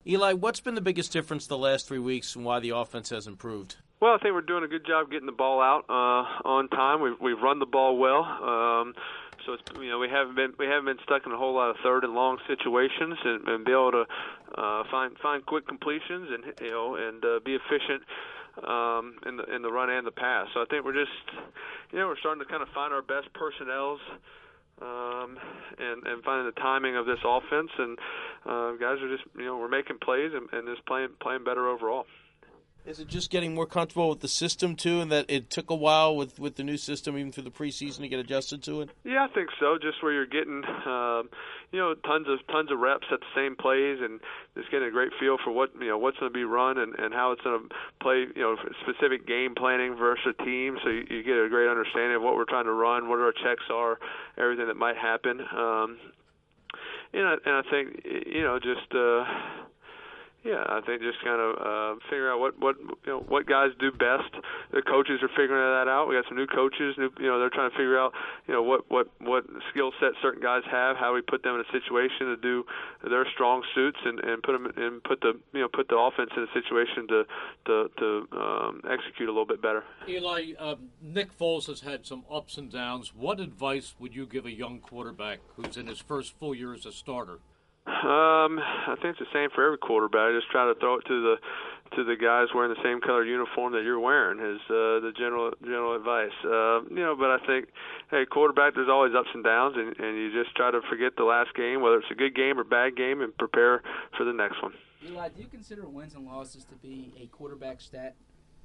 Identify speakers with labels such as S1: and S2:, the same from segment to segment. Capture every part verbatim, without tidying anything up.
S1: Eli, what's been the biggest difference the last three weeks and why the offense has improved?
S2: Well, I think we're doing a good job getting the ball out uh, on time. We've we've run the ball well, um, so it's, you know we haven't been we haven't been stuck in a whole lot of third and long situations, and, and be able to uh, find find quick completions and you know and uh, be efficient um, in the in the run and the pass. So I think we're just you know we're starting to kind of find our best personnels. Um, and, and finding the timing of this offense, and uh, guys are just you know we're making plays and, and just playing playing better overall.
S1: Is it just getting more comfortable with the system, too, and that it took a while with, with the new system, even through the preseason, to get adjusted to it?
S2: Yeah, I think so. Just where you're getting, um, you know, tons of tons of reps at the same plays, and just getting a great feel for what you know what's going to be run and, and how it's going to play. You know, specific game planning versus a team, so you, you get a great understanding of what we're trying to run, what our checks are, everything that might happen. Um, and, I, and I think you know just. Uh, Yeah, I think just kind of uh, figure out what what you know what guys do best. The coaches are figuring that out. We got some new coaches. New, you know, they're trying to figure out you know what what what skill set certain guys have. How we put them in a situation to do their strong suits and, and put them and put the you know put the offense in a situation to to to um, execute a little bit better.
S3: Eli, uh, Nick Foles has had some ups and downs. What advice would you give a young quarterback who's in his first full year as a starter?
S2: Um, I think it's the same for every quarterback. Just try to throw it to the to the guys wearing the same color uniform that you're wearing is uh, the general general advice. Uh, you know, but I think, hey, quarterback, there's always ups and downs, and, and you just try to forget the last game, whether it's a good game or bad game, and prepare for the next one.
S4: Eli, do you consider wins and losses to be a quarterback stat?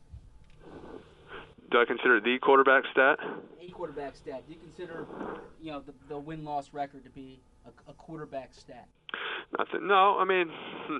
S2: Do I consider the quarterback stat?
S4: A quarterback stat. Do you consider, you know, the, the win-loss record to be a, a quarterback stat?
S2: Nothing. No, I mean,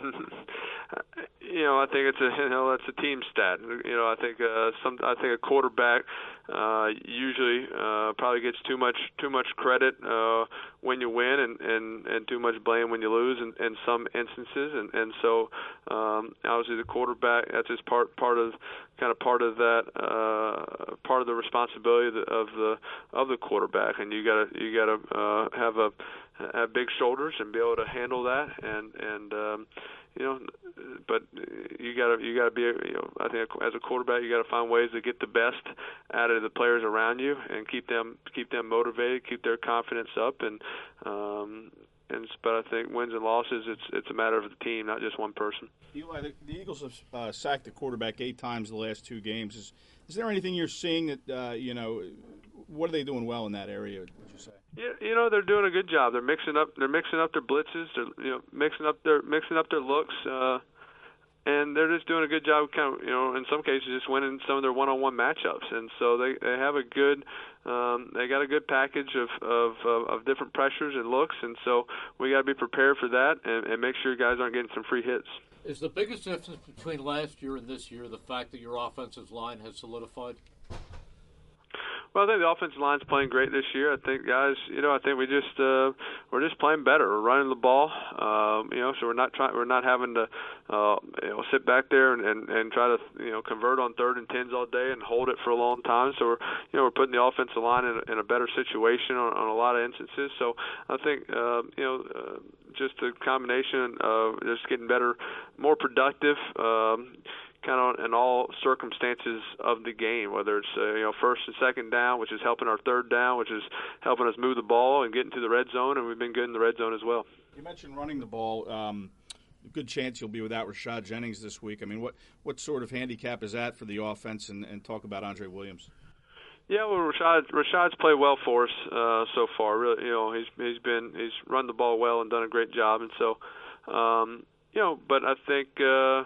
S2: you know, I think it's a you know that's a team stat. You know, I think uh, some I think a quarterback uh, usually uh, probably gets too much too much credit uh, when you win, and, and, and too much blame when you lose in, in some instances. And and so um, obviously the quarterback, that's just part part of kind of part of that uh, part of the responsibility of the of the, of the quarterback, and you gotta you gotta uh, have a have big shoulders and be able to handle that, and and um, you know, but you gotta you gotta be you know I think as a quarterback you gotta find ways to get the best out of the players around you and keep them keep them motivated, keep their confidence up, and um, and but I think wins and losses it's it's a matter of the team, not just one person.
S5: Eli, the, the Eagles have uh, sacked the quarterback eight times the last two games. Is is there anything you're seeing that uh, you know? What are they doing well in that area? Would you say?
S2: Yeah, you know they're doing a good job. They're mixing up. They're mixing up their blitzes. They're you know mixing up their mixing up their looks, uh, and they're just doing a good job. Kind of you know in some cases just winning some of their one-on-one matchups. And so they, they have a good. Um, they got a good package of, of of of different pressures and looks. And so we got to be prepared for that and, and make sure guys aren't getting some free hits.
S3: Is the biggest difference between last year and this year the fact that your offensive line has solidified?
S2: Well, I think the offensive line's playing great this year. I think guys, you know, I think we just uh, we're just playing better. We're running the ball, um, you know, so we're not trying, we're not having to, uh, you know, sit back there and, and, and try to, you know, convert on third and tens all day and hold it for a long time. So we're, you know, we're putting the offensive line in a, in a better situation on, on a lot of instances. So I think, uh, you know, uh, just a combination of just getting better, more productive. Um, kind of in all circumstances of the game, whether it's uh, you know first and second down, which is helping our third down, which is helping us move the ball and get into the red zone, and we've been good in the red zone as well.
S5: You mentioned running the ball. Um, good chance you'll be without Rashad Jennings this week. I mean, what, what sort of handicap is that for the offense? And, and talk about Andre Williams.
S2: Yeah, well, Rashad Rashad's played well for us uh, so far. Really, you know, he's he's been he's run the ball well and done a great job, and so um, you know, but I think. Uh,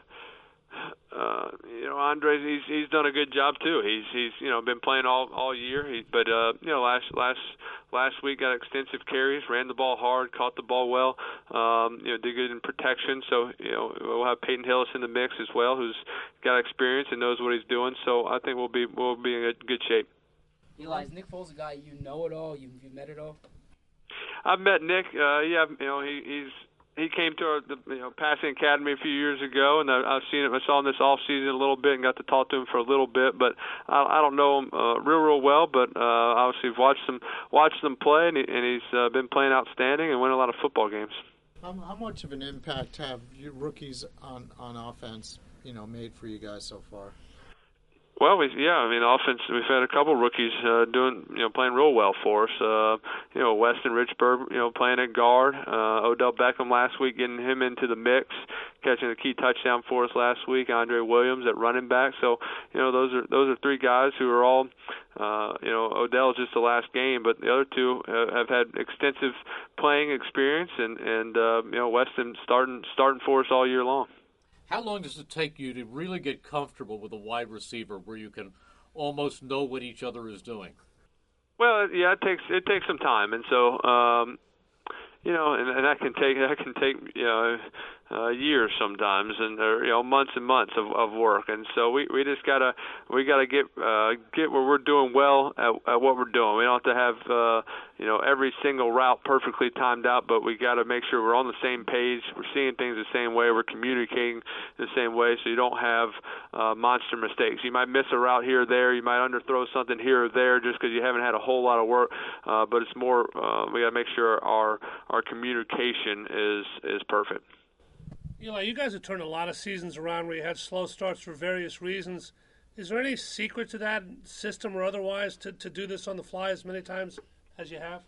S2: Uh, you know, Andre, he's he's done a good job too. He's he's you know been playing all all year. He, but uh, you know, last last last week got extensive carries, ran the ball hard, caught the ball well. Um, you know, did good in protection. So you know, we'll have Peyton Hillis in the mix as well, who's got experience and knows what he's doing. So I think we'll be we'll be in good, good shape.
S4: Eli, is Nick Foles a guy you know at all? You've, you've met at all?
S2: I've met Nick. Uh, yeah, you know, he, he's. He came to our the, you know, passing academy a few years ago, and I, I've seen him. I saw him this off season a little bit, and got to talk to him for a little bit. But I, I don't know him uh, real, real well. But uh, obviously, I've watched him, watched him play, and, he, and he's uh, been playing outstanding and winning a lot of football games.
S6: How, how much of an impact have you rookies on, on offense, you know, made for you guys so far?
S2: Well, we yeah, I mean, offense. We've had a couple rookies uh, doing, you know, playing real well for us. Uh, you know, Weston Richburg, you know, playing at guard. Uh, Odell Beckham last week, getting him into the mix, catching a key touchdown for us last week. Andre Williams at running back. So, you know, those are those are three guys who are all, uh, you know, Odell's just the last game, but the other two have, have had extensive playing experience, and and uh, you know, Weston starting starting for us all year long.
S3: How long does it take you to really get comfortable with a wide receiver where you can almost know what each other is doing?
S2: Well, yeah, it takes it takes some time, and so um, you know, and, and that can take that can take you know uh, years sometimes, and or, you know months and months of, of work, and so we, we just gotta we gotta get uh, get where we're doing well at, at what we're doing. We don't have to have uh, you know every single route perfectly timed out, but we got to make sure we're on the same page. We're seeing things the same way. We're communicating the same way, so you don't have uh, monster mistakes. You might miss a route here or there. You might underthrow something here or there just because you haven't had a whole lot of work. Uh, but it's more uh, we got to make sure our our communication is is perfect.
S7: Eli, you guys have turned a lot of seasons around where you had slow starts for various reasons. Is there any secret to that system or otherwise to, to do this on the fly as many times as you have?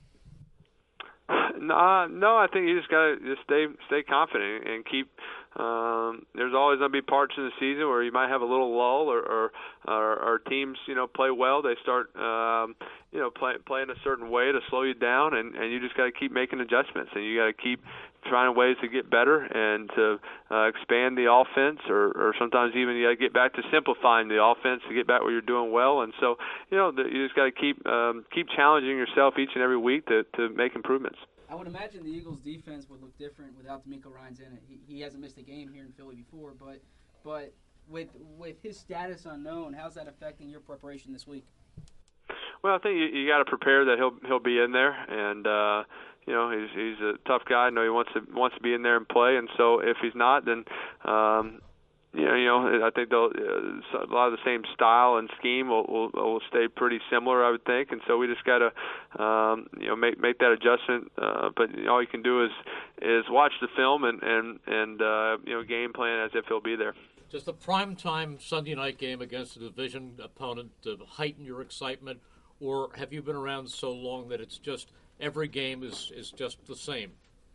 S2: No, no. I think you just gotta just stay stay confident and keep. Um, there's always gonna be parts in the season where you might have a little lull, or or, or, or teams, you know, play well. They start, um, you know, play, playing a certain way to slow you down, and, and you just got to keep making adjustments, and you got to keep trying ways to get better and to uh, expand the offense, or, or sometimes even you got to get back to simplifying the offense to get back where you're doing well. And so, you know, the, you just got to keep um, keep challenging yourself each and every week to, to make improvements.
S4: I would imagine the Eagles' defense would look different without D'Amico Ryans in it. He, he hasn't missed a game here in Philly before, but but with with his status unknown, how's that affecting your preparation this week?
S2: Well, I think you, you got to prepare that he'll he'll be in there, and uh, you know he's he's a tough guy. I know he wants to wants to be in there and play, and so if he's not, then um, you know, you know I think they'll uh, a lot of the same style and scheme will, will will stay pretty similar, I would think, and so we just got to um, you know make make that adjustment. Uh, but you know, all you can do is is watch the film and and and uh, you know game plan as if he'll be there.
S3: Does the primetime Sunday night game against a division opponent uh, heighten your excitement, or have you been around so long that it's just every game is, is just the same?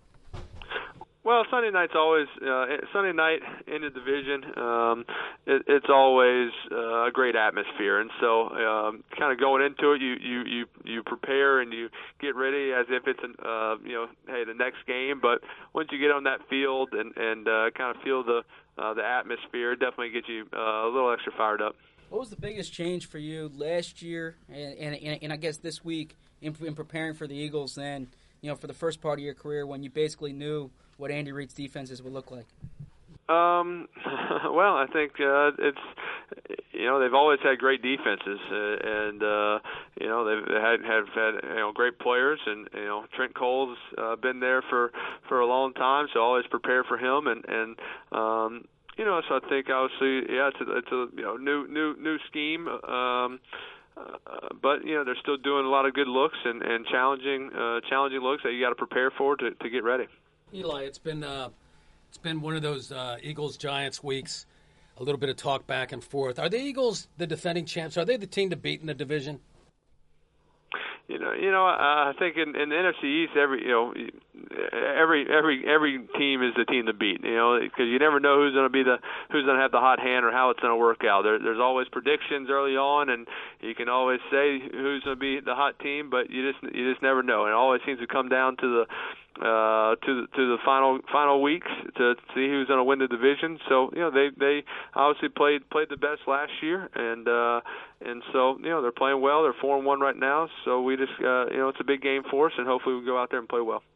S2: Well, Sunday night's always uh, Sunday night in the division. Um, it, it's always uh, a great atmosphere, and so um, kind of going into it, you, you, you, you prepare and you get ready as if it's an, uh, you know, hey, the next game. But once you get on that field and and uh, kind of feel the uh, the atmosphere, it definitely gets you uh, a little extra fired up.
S4: What was the biggest change for you last year, and and, and I guess this week in, in preparing for the Eagles? Then, you know, for the first part of your career when you basically knew what Andy Reid's defenses would look like?
S2: Um, well, I think uh, it's you know they've always had great defenses, uh, and uh, you know they've they had have had you know great players, and you know Trent Cole's uh, been there for, for a long time, so always prepare for him, and and um, you know so I think obviously yeah it's a, it's a you know new new new scheme. Um, Uh, but you know they're still doing a lot of good looks and, and challenging uh, challenging looks that you got to prepare for to, to get ready.
S8: Eli, it's been uh, it's been one of those uh, Eagles Giants weeks. A little bit of talk back and forth. Are the Eagles the defending champs? Are they the team to beat in the division?
S2: You know, you know. Uh, I think in, in the N F C East, every you know, every every every team is the team to beat. You know, because you never know who's going to be the who's going to have the hot hand or how it's going to work out. There, there's always predictions early on, and you can always say who's going to be the hot team, but you just you just never know. And it always seems to come down to the uh, to the, to the final final weeks to see who's going to win the division. So you know they they obviously played played the best last year, and uh, and so you know they're playing well. They're four and one right now. So we just uh, you know it's a big game for us, and hopefully we go out there and play well.